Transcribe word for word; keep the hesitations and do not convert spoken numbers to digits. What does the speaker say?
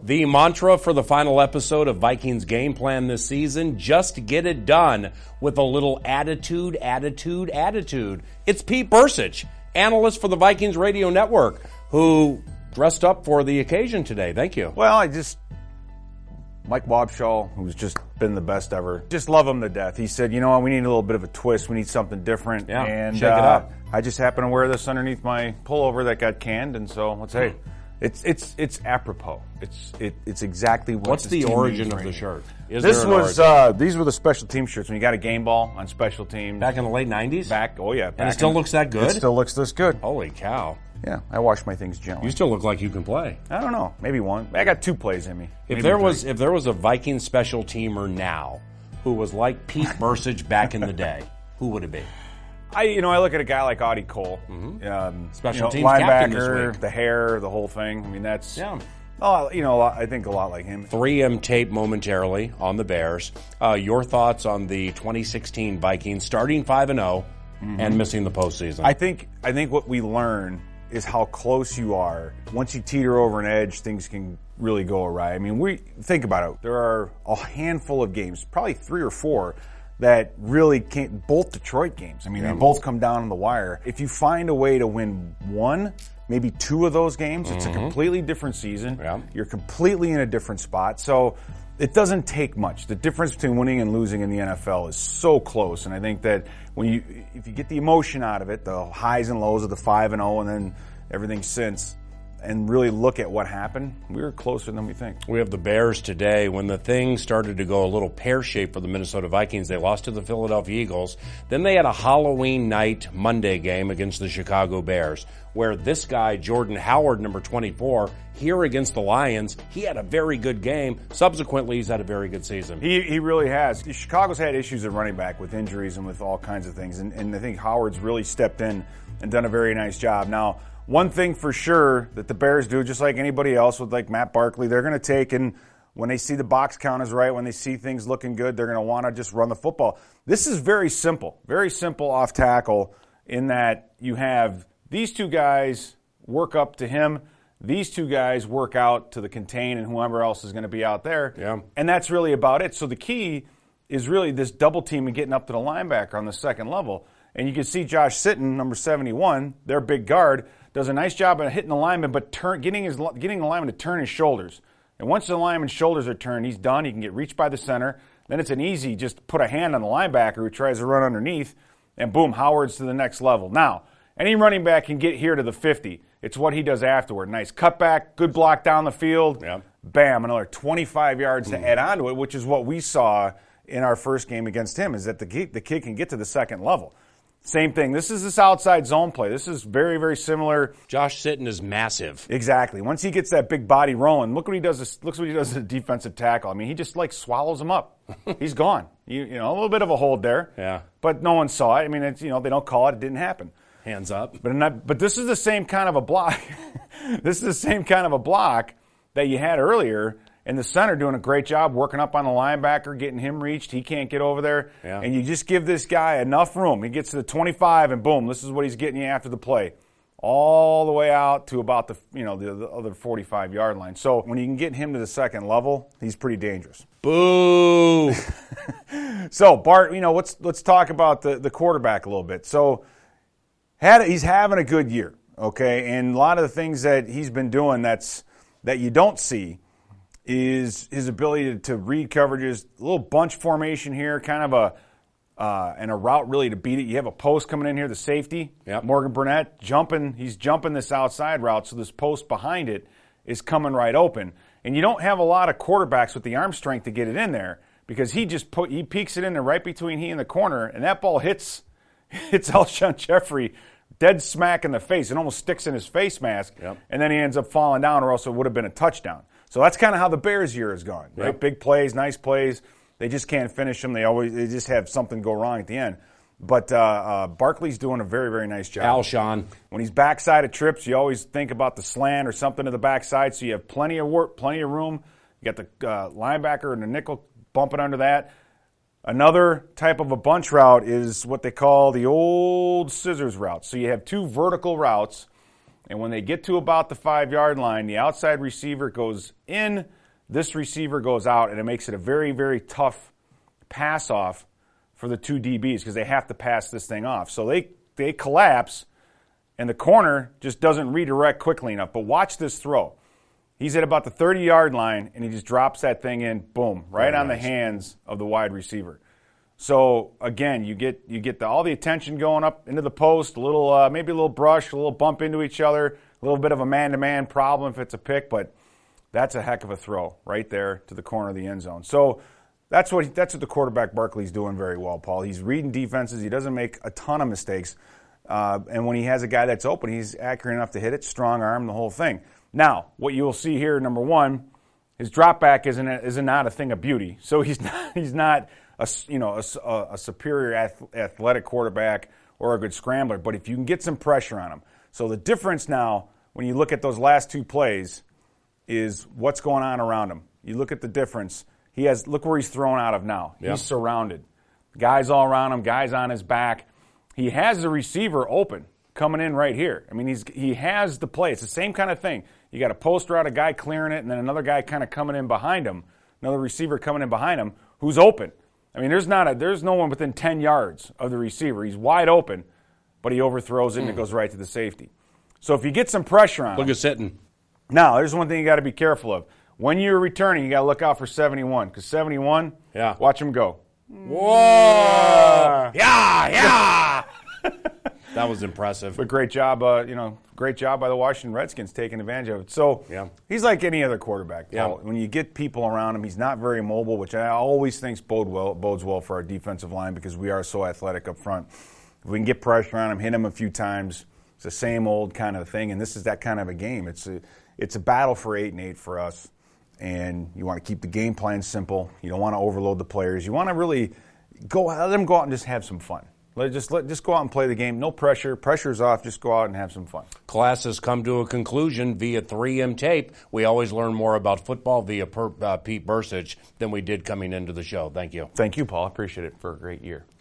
The mantra for the final episode of Vikings Game Plan this season, just get it done with a little attitude, attitude, attitude. It's Pete Bercich, analyst for the Vikings Radio Network, who dressed up for the occasion today. Thank you. Well, I just, Mike Wobschall, who's just been the best ever, just love him to death. He said, you know what, we need a little bit of a twist. We need something different. Yeah, and shake it uh, up. I just happen to wear this underneath my pullover that got canned, and so let's say it's it's it's apropos. It's it, it's exactly what. What's this the team origin means of right the now. shirt? Is This there an was origin? uh, these were the special team shirts when you got a game ball on special teams Back in the late nineties? back. Oh yeah, back And it still in- looks that good? It still looks this good. Holy cow. Yeah, I wash my things gently. You still look like you can play. I don't know, maybe one. I got two plays in me. If Maybe there three. was if there was a Viking special teamer now who was like Pete Bercich back in the day, who would it be? I, you know, I look at a guy like Audie Cole, um, Special you know, teams captain this linebacker, week. the hair, the whole thing. I mean, that's Yeah. Oh, you know, a lot- I think a lot like him. three M tape momentarily on the Bears. Uh, your thoughts on the twenty sixteen Vikings starting five and oh and missing the postseason? I think I think what we learn is how close you are. Once you teeter over an edge, things can really go awry. I mean, we think about it. There are a handful of games, probably three or four, that really can't. Both Detroit games. I mean, they both come down on the wire. If you find a way to win one, maybe two of those games, it's a completely different season. Yeah. You're completely in a different spot. So it doesn't take much. The difference between winning and losing in the N F L is so close. And I think that when you, if you get the emotion out of it, the highs and lows of the five and oh, and then everything since, and really look at what happened, we were closer than we think. We have the Bears today. When the thing started to go a little pear-shaped for the Minnesota Vikings, they lost to the Philadelphia Eagles. Then they had a Halloween night Monday game against the Chicago Bears, where this guy, Jordan Howard, number twenty-four, here against the Lions, he had a very good game. Subsequently, he's had a very good season. He he really has. Chicago's had issues at running back with injuries and with all kinds of things, and, and I think Howard's really stepped in and done a very nice job. Now, one thing for sure that the Bears do, just like anybody else with like Matt Barkley, they're going to take and when they see the box count is right, when they see things looking good, they're going to want to just run the football. This is very simple, very simple off tackle in that you have these two guys work up to him, these two guys work out to the contain and whoever else is going to be out there. Yeah. And that's really about it. So the key is really this double team and getting up to the linebacker on the second level. And you can see Josh Sitton, number seventy-one, their big guard, does a nice job of hitting the lineman, but turn, getting his getting the lineman to turn his shoulders. And once the lineman's shoulders are turned, he's done. He can get reached by the center. Then it's an easy just put a hand on the linebacker who tries to run underneath, and boom, Howard's to the next level. Now, any running back can get here to the fifty. It's what he does afterward. Nice cutback, good block down the field. Yeah. Bam, another twenty-five yards to add on to it, which is what we saw in our first game against him, is that the kid, the kid can get to the second level. Same thing. This is this outside zone play. This is very, very similar. Josh Sitton is massive. Exactly. Once he gets that big body rolling, look what he does. Look what he does as a defensive tackle. I mean, he just like swallows him up. He's gone. You, you know, a little bit of a hold there. Yeah. But no one saw it. I mean, it's, you know, they don't call it. It didn't happen. Hands up. But not, but this is the same kind of a block. This is the same kind of a block that you had earlier. And the center doing a great job working up on the linebacker, getting him reached. He can't get over there. Yeah. And you just give this guy enough room. He gets to the twenty-five, and boom, this is what he's getting you after the play. All the way out to about the, you know, the, the other forty-five-yard line. So when you can get him to the second level, he's pretty dangerous. Boo! So, Bart, you know, let's let's talk about the, the quarterback a little bit. So had he's having a good year, okay? And a lot of the things that he's been doing that's that you don't see is his ability to, to read coverages, a little bunch formation here, kind of a uh, and a route really to beat it. You have a post coming in here, the safety, Yep. Morgan Burnett jumping. He's jumping this outside route, so this post behind it is coming right open. And you don't have a lot of quarterbacks with the arm strength to get it in there because he just put he peeks it in there right between he and the corner, and that ball hits hits Alshon Jeffrey dead smack in the face. It almost sticks in his face mask, Yep. and then he ends up falling down, or else it would have been a touchdown. So that's kind of how the Bears' year has gone, right? Yep. Big plays, nice plays. They just can't finish them. They always they just have something go wrong at the end. But uh, uh, Barkley's doing a very, very nice job. Alshon. When he's backside of trips, you always think about the slant or something to the backside, so you have plenty of work, plenty of room. You got the uh, linebacker and the nickel bumping under that. Another type of a bunch route is what they call the old scissors route. So you have two vertical routes, And when they get to about the five-yard line, the outside receiver goes in, this receiver goes out, and it makes it a very, very tough pass-off for the two D Bs because they have to pass this thing off. So they, they collapse, and the corner just doesn't redirect quickly enough. But watch this throw. He's at about the thirty-yard line, and he just drops that thing in, boom, right on the hands of the wide receiver. So, again, you get you get the, all the attention going up into the post, a little uh, maybe a little brush, a little bump into each other, a little bit of a man-to-man problem if it's a pick, but that's a heck of a throw right there to the corner of the end zone. So that's what he, that's what the quarterback Barkley's doing very well, Paul. He's reading defenses. He doesn't make a ton of mistakes. Uh, and when he has a guy that's open, he's accurate enough to hit it, strong arm, the whole thing. Now, what you will see here, number one, his drop back isn't a, is not a thing of beauty. So he's not he's not a you know a, a superior athletic quarterback or a good scrambler. But if you can get some pressure on him, so the difference now when you look at those last two plays is what's going on around him. You look at the difference. He has look where he's thrown out of now. Yeah. He's surrounded, guys all around him, guys on his back. He has the receiver open coming in right here. I mean, he's he has the play. It's the same kind of thing. You got a post route, a guy clearing it, and then another guy kind of coming in behind him, another receiver coming in behind him who's open. I mean, there's not a there's no one within ten yards of the receiver. He's wide open, but he overthrows it and it goes right to the safety. So if you get some pressure on Look him. at sitting. Now, there's one thing you got to be careful of. When you're returning, you got to look out for seventy-one because seventy-one, yeah. watch him go. Whoa! Yeah, yeah! That was impressive. But great job, uh, you know, great job by the Washington Redskins taking advantage of it. So yeah. he's like any other quarterback. Yeah. When you get people around him, he's not very mobile, which I always think bode well, bodes well for our defensive line because we are so athletic up front. If we can get pressure on him, hit him a few times, it's the same old kind of thing, and this is that kind of a game. It's a, it's a battle for eight and eight for us, and you want to keep the game plan simple. You don't want to overload the players. You want to really go let them go out and just have some fun. Let just let just go out and play the game. No pressure. Pressure's off. Just go out and have some fun. Class has come to a conclusion via three M tape. We always learn more about football via per, uh, Pete Bercich than we did coming into the show. Thank you. Thank you, Paul. I appreciate it for a great year.